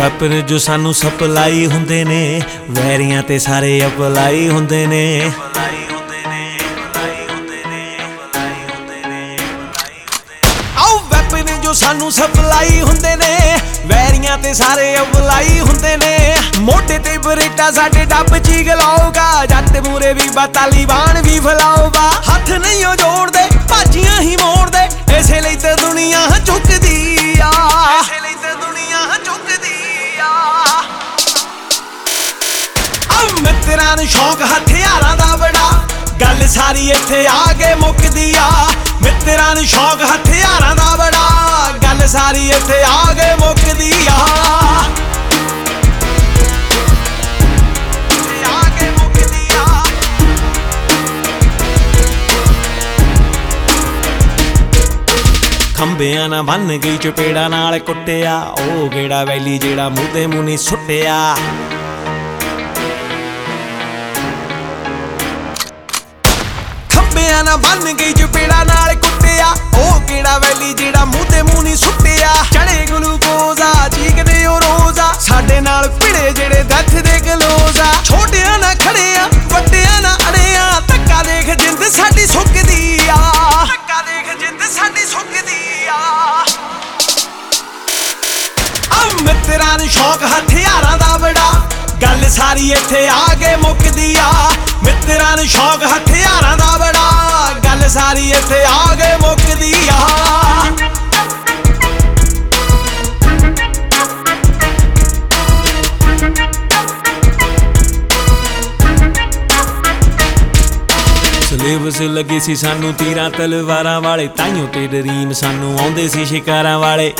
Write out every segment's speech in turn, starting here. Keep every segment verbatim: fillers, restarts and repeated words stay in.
Weapon ਜੋ ਸਾਨੂੰ supply ਹੁੰਦੇ ਨੇ, ਵੈਰੀਆਂ ਤੇ ਸਾਰੇ ਅਪਲਾਈ ਹੁੰਦੇ ਨੇ। ਆਓ ਵੈਪਨ ਜੋ ਸਾਨੂੰ ਸਪਲਾਈ ਹੁੰਦੇ ਨੇ, ਵੈਰੀਆਂ ਤੇ ਸਾਰੇ ਅਪਲਾਈ ਹੁੰਦੇ ਨੇ। ਮੋਢੇ ਤੇ ਬਰੇਟਾ ਸਾਡੇ ਡੱਬ ਚ ਗਲਾਊਗਾ, ਜੱਟ ਮੂਰੇ ਵੀ ਬਾ ਤਾਲੀਬਾਨ ਵੀ ਫਲਾਊਗਾ। ਹੱਥ ਨਹੀਂ ਉਹ ਜੋੜਦੇ, ਭਾਜੀਆਂ ਹੀ ਮੋੜਦੇ, ਇਸੇ ਲਈ ਤੇ ਦੁਨੀਆ ਝੁਕਦੀ ਆ, ਇਸੇ ਲਈ ਤੇ ਦੁਨੀਆ ਝੁਕਦੀ ਆ। ਆ ਮਿੱਤਰਾਂ ਨੂੰ ਸ਼ੌਕ ਹਥਿਆਰਾਂ ਦਾ ਬੜਾ, ਗੱਲ ਸਾਰੀ ਇੱਥੇ ਆ ਕੇ ਮੁੱਕਦੀ ਆ। ਮਿੱਤਰਾਂ ਨੂੰ ਸ਼ੌਕ ਹਥਿਆਰਾਂ ਦਾ ਬੜਾ, ਗੱਲ ਸਾਰੀ ਇੱਥੇ ਆ ਕੇ ਮੁੱਕਦੀ ਆ। ਖੰਬਿਆਂ ਨਾ ਬੰਨ ਗਈ ਚਪੇੜਾ ਨਾਲ ਕੁੱਟਿਆ, ਉਹ ਗੇੜਾ ਵੈਲੀ ਜਿਹੜਾ ਮੂੰਹ ਤੇ ਮੂੰਹ ਨੀ ਸੁੱਟਿਆ। ਖੰਬਿਆਂ ਨਾ ਬੰਨ ਗਈ ਚਪੇੜਾ ਨਾਲ ਕੁੱਟਿਆ, ਉਹ ਗੇੜਾ ਵੈਲੀ ਜਿਹੜਾ ਮੂੰਹ ਤੇ ਮੂੰਹ ਨੀ ਸੁੱਟਿਆ। ਚੜੇ ਗਲੂਕੋਜ਼ਾ ਚੀਕਦੇ ਉਹ ਰੋਜ਼ਾ, ਸਾਡੇ ਨਾਲ ਭਿੜੇ ਜਿਹੜੇ ਦੱਥ ਦੇ ਗਲੋਜ਼ਾ। ਛੋਟਿਆਂ ਨਾ ਖੜਿਆ ਵੱਡਿਆਂ ਨਾ ਅੜਿਆ, ਧੱਕਾ ਦੇਖ ਜਿੰਦ ਸਾਡੀ ਸੁੱਕਦੀ ਆ, ਧੱਕਾ ਦੇਖ ਜਿੰਦ ਸਾਡੀ ਸੁੱਕਦੀ ਆ। ਆ ਮਿੱਤਰਾਂ ਨੂੰ ਸ਼ੌਕ ਹਥਿਆਰਾਂ ਦਾ ਬੜਾ, ਗੱਲ ਸਾਰੀ ਇੱਥੇ ਆ ਕੇ ਮੁੱਕਦੀ ਆ। ਮਿੱਤਰਾਂ ਨੂੰ ਸ਼ੌਕ ਹਥਿਆਰਾਂ ਦਾ ਬੜਾ, ਗੱਲ ਸਾਰੀ ਇੱਥੇ ਆ ਕੇ ਮੁੱਕਦੀ ਆ। ਸਿਲੇਬਸ ਲੱਗੇ ਸੀ ਸਾਨੂੰ ਤੀਰਾਂ ਤਲਵਾਰਾਂ ਵਾਲੇ, ਤਾਈਓ ਤੇ ਡਰੀਮ ਸਾਨੂੰ ਆਉਂਦੇ ਸੀ ਸ਼ਿਕਾਰਾਂ ਵਾਲੇ।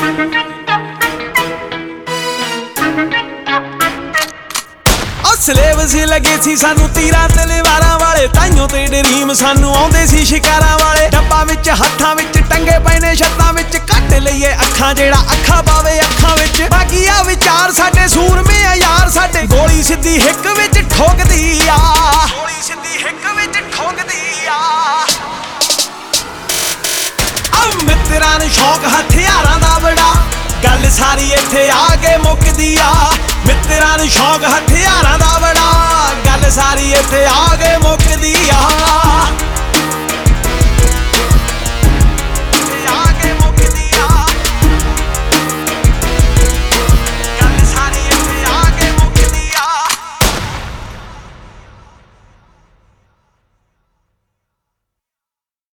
ਸਿਲੇਬਸ ਲੱਗੇ ਸੀ ਸਾਨੂੰ ਤੀਰਾਂ ਤਲਵਾਰਾਂ ਵਾਲੇ, ਤਾਈਓ ਤੇ ਡਰੀਮ ਸਾਨੂੰ ਆਉਂਦੇ ਸੀ ਸ਼ਿਕਾਰਾਂ ਵਾਲੇ। ਡੱਬਾ ਵਿੱਚ ਹੱਥਾਂ ਵਿੱਚ ਟੰਗੇ ਪਏ ਨੇ ਛੱਤਾਂ ਵਿੱਚ, ਕੱਟ ਲਈਏ ਅੱਖਾਂ ਜਿਹੜਾ ਅੱਖਾਂ ਪਾਵੇ ਅੱਖਾਂ ਵਿੱਚ। ਬਾਕੀ ਆ ਵਿਚਾਰ ਸਾਡੇ ਸੂਰਮੇ ਆ ਯਾਰ, ਸਾਡੇ ਗੋਲੀ ਸਿੱਧੀ ਹਿੱਕ ਵਿੱਚ ਠੋਕਦੀ ਆ, ਗੋਲੀ ਸਿੱਧੀ ਹਿੱਕ ਵਿੱਚ ਠੋਕਦੀ ਆ। ਆ ਮਿੱਤਰਾਂ ਨੂੰ ਸ਼ੌਕ ਹਥਿਆਰਾਂ ਦਾ ਬੜਾ, ਗੱਲ ਸਾਰੀ ਇੱਥੇ ਆ ਕੇ ਮੁੱਕਦੀ ਆ। ਮਿੱਤਰਾਂ ਨੂੰ ਸ਼ੌਕ ਹਥਿਆਰਾਂ ਦਾ ਬੜਾ, ਗੱਲ ਸਾਰੀ ਇੱਥੇ ਆ ਕੇ ਮੁੱਕਦੀ ਆ।